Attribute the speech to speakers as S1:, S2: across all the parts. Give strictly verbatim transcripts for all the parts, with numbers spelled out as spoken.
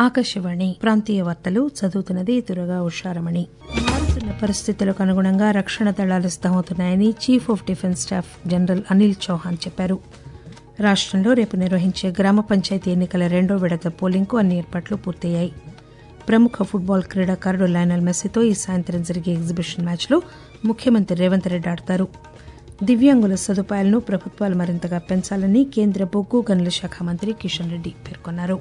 S1: ఆకాశవాణి ప్రాంతీయ వార్తలు చదువుతున్నది దుర్గా ఉషారమణి. మారుతున్న పరిస్థితులకు అనుగుణంగా రక్షణ దళాలు సిద్దమవుతున్నాయని chief of defence staff general Anil Chauhan చెప్పారు. రాష్టంలో రేపు నిర్వహించే గ్రామ పంచాయతీ ఎన్నికల రెండో విడత పోలింగ్కు అన్ని ఏర్పాట్లు పూర్తయ్యాయి. ప్రముఖ ఫుట్బాల్ క్రీడాకారుడు లయనల్ మెస్సీతో ఈ సాయంత్రం జరిగే ఎగ్జిబిషన్ మ్యాచ్లో ముఖ్యమంత్రి రేవంత్ రెడ్డి ఆడతారు. దివ్యాంగుల సదుపాయాలను ప్రభుత్వాలు మరింతగా పెంచాలని కేంద్ర బొగ్గు గనుల శాఖ మంత్రి కిషన్ రెడ్డి పేర్కొన్నారు.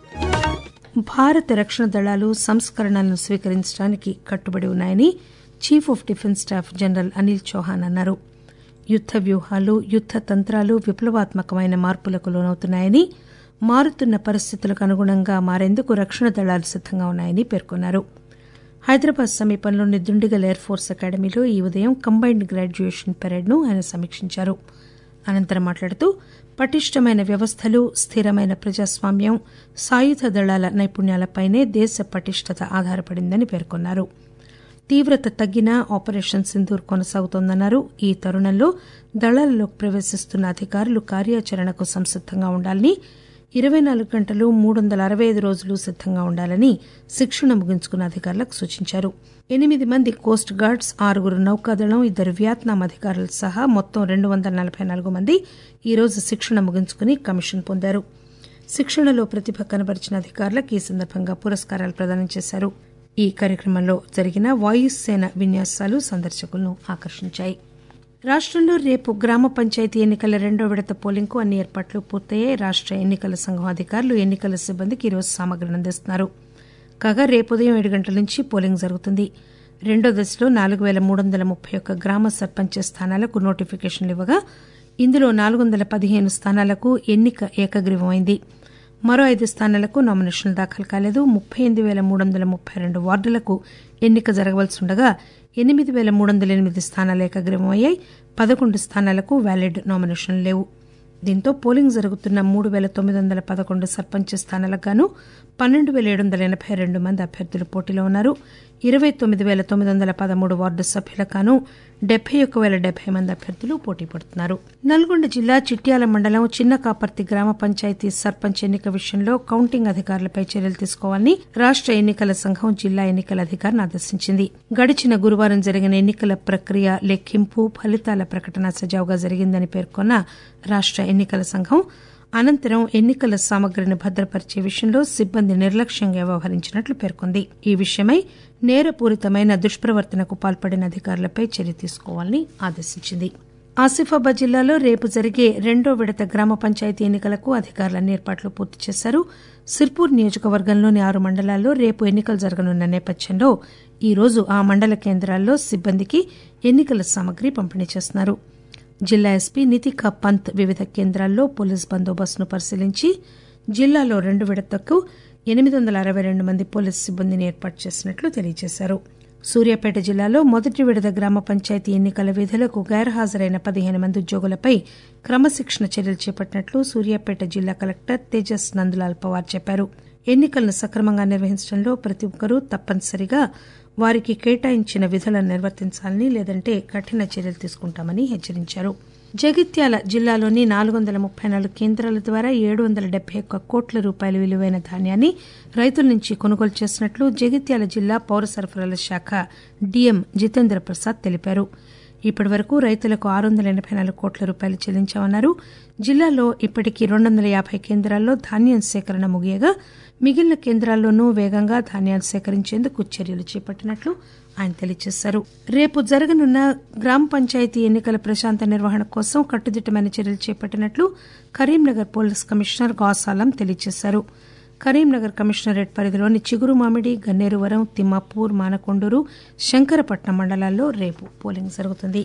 S1: భారత రక్షణ దళాలు సంస్కరణలను స్వీకరించడానికి కట్టుబడి ఉన్నాయని chief of defence staff general Anil Chauhan అన్నారు. యుద్ద వ్యూహాలు యుద్ద తంత్రాలు విప్లవాత్మకమైన మార్పులకు లోనవుతున్నాయని, మారుతున్న పరిస్థితులకు అనుగుణంగా మారేందుకు రక్షణ దళాలు సిద్దంగా ఉన్నాయని పేర్కొన్నారు. హైదరాబాద్ సమీపంలోని దుండిగల్ ఎయిర్ ఫోర్స్ అకాడమీలో ఈ ఉదయం కంబైన్డ్ గ్రాడ్యుయేషన్ పెరేడ్ను ఆయన సమీక్షించారు. అనంతరం మాట్లాడుతూ పటిష్టమైన వ్యవస్థలు, స్థిరమైన ప్రజాస్వామ్యం, సాయుధ దళాల నైపుణ్యాలపైనే దేశ పటిష్టత ఆధారపడిందని పేర్కొన్నారు. తీవ్రత తగ్గినా ఆపరేషన్ సింధూర్ కొనసాగుతోందన్నారు. ఈ తరుణంలో దళాలలోకి ప్రవేశిస్తున్న అధికారులు కార్యాచరణకు సంసిద్దంగా ఉండాలని, ఇరవై నాలుగు గంటలు మూడు వందల అరవై ఐదు రోజులు సిద్దంగా ఉండాలని శిక్షణ ముగించుకున్న అధికారులకు సూచించారు. ఎనిమిది మంది కోస్ట్ గార్డ్స్, ఆరుగురు నౌకాదళం, ఇద్దరు వియత్నాం అధికారులు సహా మొత్తం రెండు వందల నలబై నాలుగు మంది ఈరోజు శిక్షణ ముగించుకుని కమిషన్ పొందారు. శిక్షణలో ప్రతిభ కనబరిచిన అధికారులకు ఈ సందర్భంగా పురస్కారాలు ప్రదానం చేశారు. ఈ కార్యక్రమంలో జరిగిన వాయుసేన విన్యాసాలు సందర్శకులను ఆకర్షించాయి. రాష్టంలో రేపు గ్రామ పంచాయతీ ఎన్నికల రెండో విడత పోలింగ్కు అన్ని ఏర్పాట్లు పూర్తయ్యాయి. రాష్ట ఎన్నికల సంఘం అధికారులు ఎన్నికల సిబ్బందికి ఈరోజు సామగ్రిని అందిస్తున్నారు. కాగా రేపు ఉదయం ఏడు గంటల నుంచి పోలింగ్ జరుగుతుంది. రెండో దశలో నాలుగు పేల మూడు వందల ముప్పై ఒక్క గ్రామ సర్పంచ్ స్థానాలకు నోటిఫికేషన్లు ఇవ్వగా ఇందులో నాలుగు వందల పదిహేను స్థానాలకు ఎన్నిక ఏకగ్రీవమైంది. మరో ఐదు స్థానాలకు నామినేషన్లు దాఖలు కాలేదు. ముప్పై ఎనిమిది పేల మూడు వందల ముప్పై రెండు వార్డులకు ఎన్నిక జరగవలసి ఉండగా ఎనిమిది పేల మూడు వందల ఎనిమిది స్థానాలు ఏకగ్రీవమయ్యాయి. పదకొండు స్థానాలకు వ్యాలిడ్ నామినేషన్లు లేవు. దీంతో పోలింగ్ జరుగుతున్న మూడు పేల తొమ్మిది వందల పదకొండు సర్పంచ్ స్థానాలకు గాను పన్నెండు పేల ఏడు వందల ఎనబై రెండు మంది అభ్యర్థులు పోటీలో ఉన్నారు. ఇరవై తొమ్మిది పేల తొమ్మిది వందల పదమూడు వార్డు సభ్యులకు గాను డెబ్బై ఒక్క పేల డెబ్బై మంది అభ్యర్థులు పోటీ పడుతున్నారు. నల్గొండ జిల్లా చిట్యాల మండలం చిన్న కాపర్తి గ్రామ పంచాయతీ సర్పంచ్ ఎన్నిక విషయంలో కౌంటింగ్ అధికారులపై చర్యలు తీసుకోవాలని రాష్ట ఎన్నికల సంఘం జిల్లా ఎన్నికల అధికారిని ఆదేశించింది. గడిచిన గురువారం జరిగిన ఎన్నికల ప్రక్రియ లెక్కింపు, ఫలితాల ప్రకటన సజావుగా జరిగిందని పేర్కొన్న రాష్ట ఎన్నికల సంఘం అనంతరం ఎన్నికల సామగ్రిని భద్రపరిచే విషయంలో సిబ్బంది నిర్లక్ష్యంగా వ్యవహరించినట్లు పేర్కొంది. ఈ విషయమై నేరపూరితమైన దుష్ప్రవర్తనకు పాల్పడిన అధికారులపై చర్య తీసుకోవాలని ఆదేశించింది. ఆసిఫాబాద్ జిల్లాలో రేపు జరిగే రెండో విడత గ్రామ పంచాయతీ ఎన్నికలకు అధికారులు అన్ని ఏర్పాట్లు పూర్తి చేశారు. సిర్పూర్ నియోజకవర్గంలోని ఆరు మండలాల్లో రేపు ఎన్నికలు జరగనున్న నేపథ్యంలో ఈ రోజు ఆ మండల కేంద్రాల్లో సిబ్బందికి ఎన్నికల సామగ్రి పంపిణీ చేస్తున్నారు. జిల్లా ఎస్పీ నితికా పంత్ వివిధ కేంద్రాల్లో పోలీస్ బందోబస్తును పరిశీలించి జిల్లాలో రెండు విడతకు ఎనిమిది వందల అరవై రెండు మంది పోలీసు సిబ్బందిని ఏర్పాటు చేసినట్లు తెలియజేశారు. సూర్యాపేట జిల్లాలో మొదటి విడత గ్రామ పంచాయతీ ఎన్నికల విధులకు గైర్హాజరైన పదిహేను మంది ఉద్యోగులపై క్రమశిక్షణ చర్యలు చేపట్టినట్లు సూర్యాపేట జిల్లా కలెక్టర్ తేజస్ నందలాల్ పవార్ చెప్పారు. ఎన్నికలను సక్రమంగా నిర్వహించడంలో ప్రతి ఒక్కరూ తప్పనిసరిగా వారికి కేటాయించిన విధులను నిర్వర్తించాలని, లేదంటే కఠిన చర్యలు తీసుకుంటామని హెచ్చరించారు. జగిత్యాల జిల్లాలోని నాలుగు వందల ముప్పై నాలుగు కేంద్రాల ద్వారా ఏడు వందల డెబ్బై ఒక్క కోట్ల రూపాయల విలువైన ధాన్యాన్ని రైతుల నుంచి కొనుగోలు చేసినట్లు జగిత్యాల జిల్లా పౌర సరఫరాల శాఖ డీఎం జితేంద్ర ప్రసాద్ తెలిపారు. ఇప్పటి వరకు రైతులకు ఆరు వందల ఎనబై నాలుగు కోట్ల రూపాయలు చెల్లించామన్నారు. జిల్లాలో ఇప్పటికీ రెండు వందల యాభై కేంద్రాల్లో ధాన్యం సేకరణ ముగియగా మిగిలిన కేంద్రాల్లోనూ వేగంగా ధాన్యాలు సేకరించేందుకు చర్యలు చేపట్టినట్లు ఆయన తెలియజేశారు. రేపు జరగనున్న గ్రామ పంచాయతీ ఎన్నికల ప్రశాంత నిర్వహణ కోసం కట్టుదిట్టమైన చర్యలు చేపట్టినట్లు కరీంనగర్ పోలీస్ కమిషనర్ గౌసాలం తెలియజేశారు. కరీంనగర్ కమిషనరేట్ పరిధిలోని చిగురుమామిడి, గన్నేరువరం, తిమ్మాపూర్, మానకొండూరు, శంకరపట్నం మండలాల్లో రేపు పోలింగ్ జరుగుతుంది.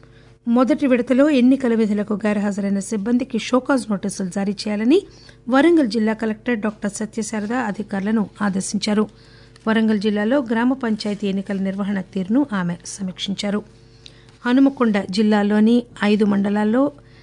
S1: మొదటి విడతలో ఎన్నికల విధులకు గైర్హాజరైన సిబ్బందికి షోకాజ్ నోటీసులు జారీ చేయాలని వరంగల్ జిల్లా కలెక్టర్ డాక్టర్ సత్యశారద అధికారులను ఆదేశించారు. వరంగల్ జిల్లాలో గ్రామ పంచాయతీ ఎన్నికల నిర్వహణ తీరును ఆమె సమీక్షించారు. హనుమకొండ జిల్లాలోని ఐదు మండలాల్లో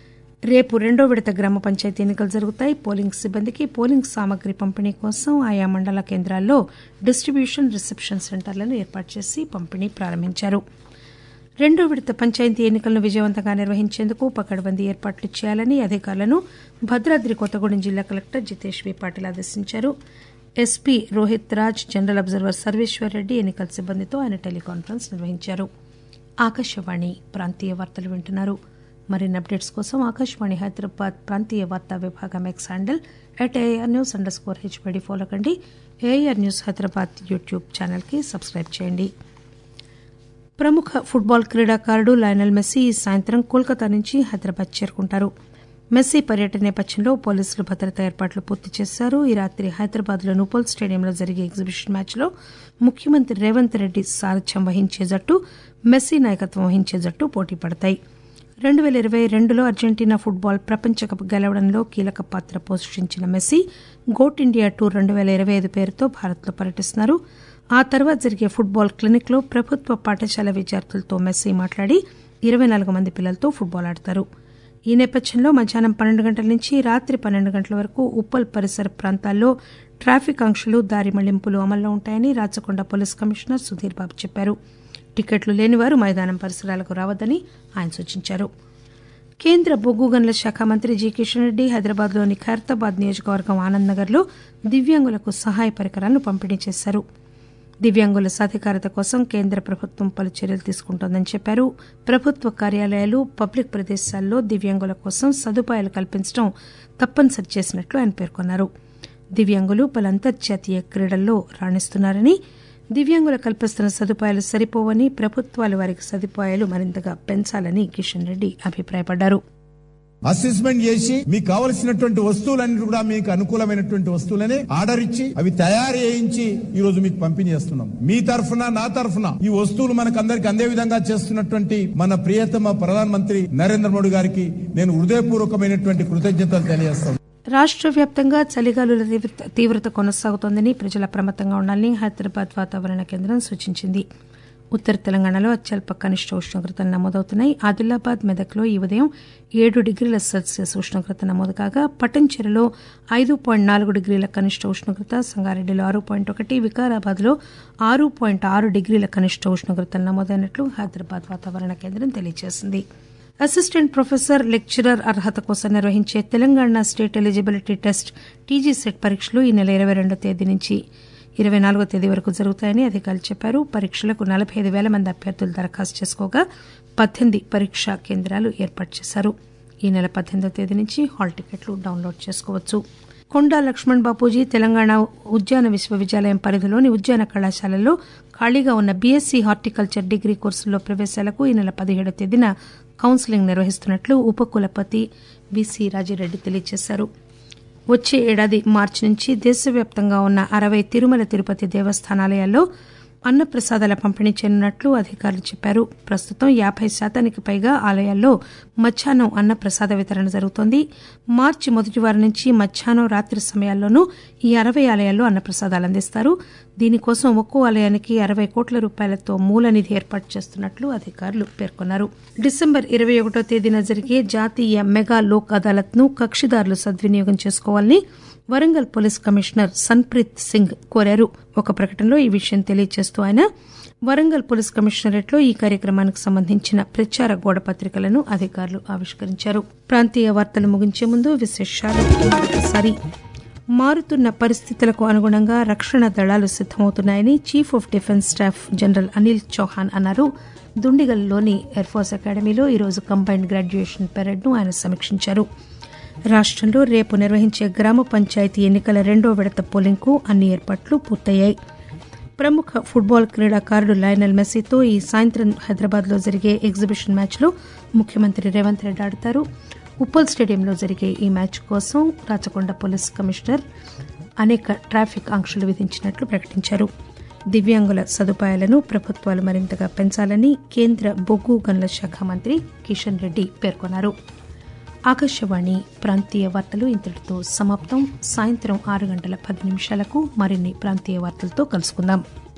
S1: రేపు రెండో విడత గ్రామ పంచాయతీ ఎన్నికలు జరుగుతాయి. పోలింగ్ సిబ్బందికి పోలింగ్ సామగ్రి పంపిణీ కోసం ఆయా మండల కేంద్రాల్లో డిస్టిబ్యూషన్, రిసెప్షన్ సెంటర్లను ఏర్పాటు చేసి పంపిణీ ప్రారంభించారు. రెండో విడత పంచాయతీ ఎన్నికలను విజయవంతంగా నిర్వహించేందుకు పకడ్బందీ ఏర్పాట్లు చేయాలని అధికారులను భద్రాద్రి కొత్తగూడెం జిల్లా కలెక్టర్ జితేష్ వి పాటిల్ ఆదేశించారు. SP Rohit Raj, general observer Sarveshwar Reddy, ఎన్నికల సిబ్బందితో ఆయన టెలికాన్ఫరెన్స్ నిర్వహించారు. ఆకాశవాణి ప్రాంతీయ వార్తలు వింటున్నారు. మరిన్ని అప్డేట్స్ కోసం ఆకాశవాణి హైదరాబాద్ ప్రాంతీయ వార్తా విభాగం X handle at air news underscore HPD follow కండి. ఏఆర్ న్యూస్ హైదరాబాద్ యూట్యూబ్ ఛానల్కి సబ్స్క్రైబ్ చేయండి. ప్రముఖ ఫుట్బాల్ క్రీడాకారుడు లయనల్ మెస్సీ ఈ సాయంత్రం కోల్కతా నుంచి హైదరాబాద్ చేరుకుంటారు. మెస్సీ పర్యటన నేపథ్యంలో పోలీసులు భద్రతా ఏర్పాట్లు పూర్తి చేశారు. ఈ రాత్రి హైదరాబాద్లోని ఉప్పల్ స్టేడియంలో జరిగే ఎగ్జిబిషన్ మ్యాచ్లో ముఖ్యమంత్రి రేవంత్ రెడ్డి సారథ్యం వహించే జట్టు, మెస్సీ నాయకత్వం వహించే జట్టు పోటీ పడతాయి. రెండు పేల ఇరవై రెండులో అర్జెంటీనా ఫుట్బాల్ ప్రపంచ కప్ గెలవడంలో కీలక పాత్ర పోషించిన మెస్సీ గోట్ ఇండియా టూర్ రెండు పేల ఇరవై ఐదు పేరుతో భారత్లో పర్యటిస్తున్నారు. ఆ తర్వాత జరిగే ఫుట్బాల్ క్లినిక్లో ప్రభుత్వ పాఠశాల విద్యార్థులతో మెస్సీ మాట్లాడి ఇరవై నాలుగు మంది పిల్లలతో ఫుట్బాల్ ఆడతారు. ఈ నేపథ్యంలో మధ్యాహ్నం పన్నెండు గంటల నుంచి రాత్రి పన్నెండు గంటల వరకు ఉప్పల్ పరిసర ప్రాంతాల్లో ట్రాఫిక్ ఆంక్షలు, దారి మళ్లింపులు అమల్లో ఉంటాయని రాచకొండ పోలీస్ కమిషనర్ సుధీర్ బాబు చెప్పారు. టికెట్లు లేనివారు మైదానం పరిసరాలకు రావద్దని ఆయన సూచించారు. కేంద్ర బొగ్గు గనుల శాఖ మంత్రి జి కిషన్ రెడ్డి హైదరాబాద్లోని ఖైరతాబాద్ నియోజకవర్గం ఆనంద్ నగర్లో దివ్యాంగులకు సహాయ పరికరాలను పంపిణీ చేశారు. దివ్యాంగుల సాధికారత కోసం కేంద్ర ప్రభుత్వం పలు చర్యలు తీసుకుంటోందని చెప్పారు. ప్రభుత్వ కార్యాలయాలు, పబ్లిక్ ప్రదేశాల్లో దివ్యాంగుల కోసం సదుపాయాలు కల్పించడం తప్పనిసరి చేసినట్లు ఆయన పేర్కొన్నారు. దివ్యాంగులు పలు అంతర్జాతీయ క్రీడల్లో రాణిస్తున్నారని, దివ్యాంగులకు కల్పిస్తున్న సదుపాయాలు సరిపోవని, ప్రభుత్వాలు వారికి సదుపాయాలు మరింతగా పెంచాలని కిషన్ రెడ్డి అభిప్రాయపడ్డారు.
S2: అసెస్మెంట్ చేసి మీకు కావలసినటువంటి వస్తువులన్నీ కూడా మీకు అనుకూలమైనటువంటి వస్తువులనే ఆర్డర్ ఇచ్చి అవి తయారు చేయించి ఈ రోజు మీకు పంపిణీ చేస్తున్నాం. మీ తరఫున, నా తరఫున ఈ వస్తువులు మనకు అందరికి అందే విధంగా చేస్తున్నటువంటి మన ప్రియతమ ప్రధానమంత్రి నరేంద్ర మోడీ గారికి నేను హృదయపూర్వకమైనటువంటి కృతజ్ఞతలు తెలియజేస్తాను.
S1: రాష్ట్ర వ్యాప్తంగా చలిగాలుల తీవ్రత కొనసాగుతోందని, ప్రజలు అప్రమత్తంగా ఉండాలని హైదరాబాద్ వాతావరణ కేంద్రం సూచించింది. ఉత్తర తెలంగాణలో అత్యల్ప కనిష్ట ఉష్ణోగ్రతలు నమోదవుతున్నాయి. ఆదిలాబాద్, మెదక్లో ఈ ఉదయం ఏడు డిగ్రీల సెల్సియస్ ఉష్ణోగ్రత నమోదు కాగా, పట్టంచెరులో ఐదు పాయింట్ నాలుగు డిగ్రీల కనిష్ట ఉష్ణోగ్రత, సంగారెడ్డిలో ఆరు పాయింట్ ఒకటి, వికారాబాద్లో ఆరు పాయింట్ ఆరు డిగ్రీల కనిష్ట ఉష్ణోగ్రతలు నమోదైనట్లు హైదరాబాద్ వాతావరణ కేంద్రం తెలియజేసింది. అసిస్టెంట్ ప్రొఫెసర్, లెక్చరర్ అర్హత కోసం నిర్వహించే Telangana state eligibility test TG SET పరీక్షలు ఈ నెల ఇరవై రెండో తేదీ నుంచి ఇరవై నాలుగో తేదీ వరకు జరుగుతాయని అధికారులు చెప్పారు. పరీక్షలకు నలభై ఐదు వేల మంది అభ్యర్థులు దరఖాస్తు చేసుకోగా పద్దెనిమిది పరీక్షా కేంద్రాలు ఏర్పాటు చేశారు. ఈ నెల పద్దెనిమిదో తేదీ నుంచి హాల్ టికెట్లు డౌన్లోడ్ చేసుకోవచ్చు. కొండా లక్ష్మణ్ బాపూజీ తెలంగాణ ఉద్యాన విశ్వవిద్యాలయం పరిధిలోని ఉద్యాన కళాశాలల్లో ఖాళీగా ఉన్న బీఎస్సీ హార్టికల్చర్ డిగ్రీ కోర్సుల్లో ప్రవేశాలకు ఈ నెల పదిహేడో తేదీన కౌన్సిలింగ్ నిర్వహిస్తున్నట్లు ఉపకులపతి విసి రాజిరెడ్డి తెలియజేశారు. వచ్చే ఏడాది మార్చి నుంచి దేశవ్యాప్తంగా ఉన్న అరవై తిరుమల తిరుపతి దేవస్థానాలయాల్లో అన్నప్రసాదాల పంపిణీ చేయనున్నట్లు అధికారులు చెప్పారు. ప్రస్తుతం యాబై శాతానికి పైగా ఆలయాల్లో మధ్యాహ్నం అన్నప్రసాద వితరణ జరుగుతోంది. మార్చి మొదటి వారం నుంచి మధ్యాహ్నం, రాత్రి సమయాల్లోనూ ఈ అరవై ఆలయాల్లో అన్నప్రసాదాలు అందిస్తారు. దీనికోసం ఒక్కో ఆలయానికి అరవై కోట్ల రూపాయలతో మూల నిధి ఏర్పాటు చేస్తున్నట్లు అధికారులు పేర్కొన్నారు. డిసెంబర్ ఇరవై ఒకటో తేదీన జరిగే జాతీయ మెగా లోక్ అదాలత్ ను కక్షిదారులు సద్వినియోగం చేసుకోవాలని వరంగల్ పోలీస్ కమిషనర్ సన్ప్రీత్ సింగ్ కోరారు. ఒక ప్రకటనలో ఈ విషయం తెలియజేస్తూ ఆయన వరంగల్ పోలీస్ కమిషనరేట్లో ఈ కార్యక్రమానికి సంబంధించిన ప్రచార గోడ పత్రికలను అధికారులు ఆవిష్కరించారు. ప్రాంతీయ వార్తలు ముగించే ముందు విశేషాలు మరొకసారి. మారుతున్న పరిస్థితులకు అనుగుణంగా రక్షణ దళాలు సిద్దమవుతున్నాయని chief of defence staff general Anil Chauhan అన్నారు. దుండిగల్లోని ఎయిర్ఫోర్స్ అకాడమీలో ఈరోజు కంబైన్డ్ గ్రాడ్యుయేషన్ పెరేడ్ ను ఆయన సమీక్షించారు. రాష్టంలో రేపు నిర్వహించే గ్రామ పంచాయతీ ఎన్నికల రెండో విడత పోలింగ్ కు అన్ని ఏర్పాట్లు పూర్తయ్యాయి. ప్రముఖ ఫుట్బాల్ క్రీడాకారుడు లయనల్ మెస్సీతో ఈ సాయంత్రం హైదరాబాద్ లో జరిగే ఎగ్జిబిషన్ మ్యాచ్ లో ముఖ్యమంత్రి రేవంత్ రెడ్డి ఆడతారు. ఉప్పల్ స్టేడియంలో జరిగే ఈ మ్యాచ్ కోసం రాచకొండ పోలీస్ కమిషనర్ అనేక ట్రాఫిక్ ఆంక్షలు విధించినట్లు ప్రకటించారు. దివ్యాంగుల సదుపాయాలను ప్రభుత్వాలు మరింతగా పెంచాలని కేంద్ర బొగ్గు గనుల శాఖ మంత్రి కిషన్ రెడ్డి పేర్కొన్నారు. ఆకాశవాణి ప్రాంతీయ వార్తలు ఇంతటితో సమాప్తం. సాయంత్రం ఆరు గంటల పది నిమిషాలకు మరిన్ని ప్రాంతీయ వార్తలతో కలుసుకుందాం.